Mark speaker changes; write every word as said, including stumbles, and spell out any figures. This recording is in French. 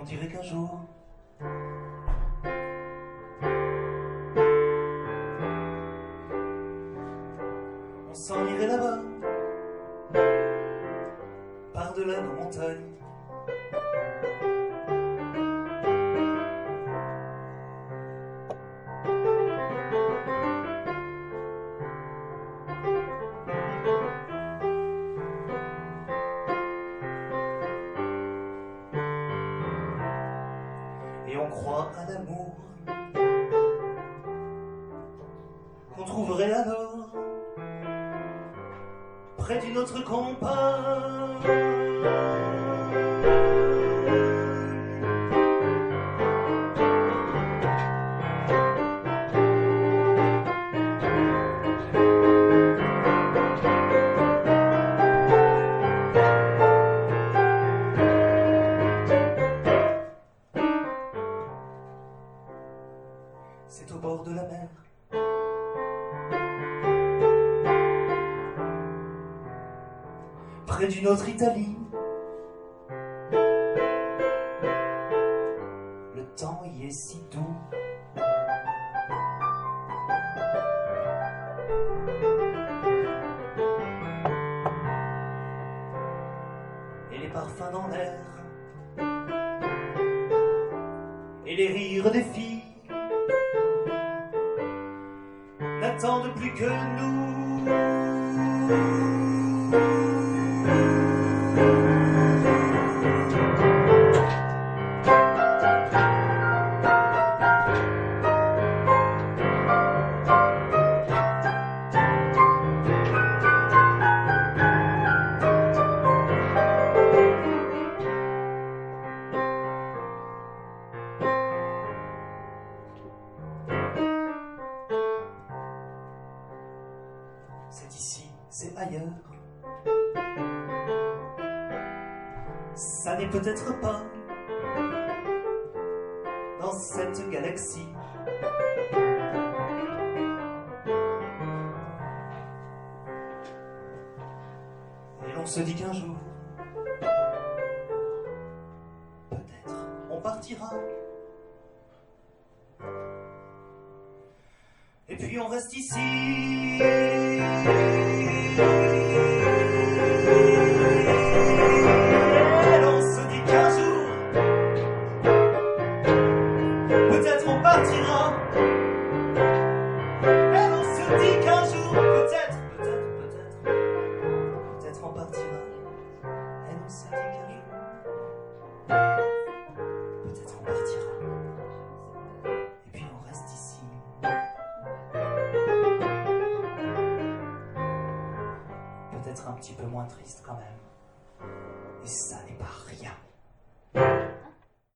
Speaker 1: on dirait qu'un jour on s'en irait là-bas, par-delà nos montagnes. Et on croit à l'amour qu'on trouverait alors près d'une autre compagne. C'est au bord de la mer, près d'une autre Italie. Le temps y est si doux. Et les parfums dans l'air, et les rires des filles n'attendent plus que nous. C'est ici, c'est ailleurs. Ça n'est peut-être pas dans cette galaxie. Et l'on se dit qu'un jour, peut-être, on partira. Et puis on reste ici. Et l'on se dit qu'un jour, peut-être on partira. Et l'on se dit qu'un jour, peut-être, peut-être, peut-être, peut-être on partira. Et l'on se dit qu'un jour, peut-être on partira. Et puis on reste ici. Peut-être un petit peu moins triste quand même. Et ça n'est pas rien.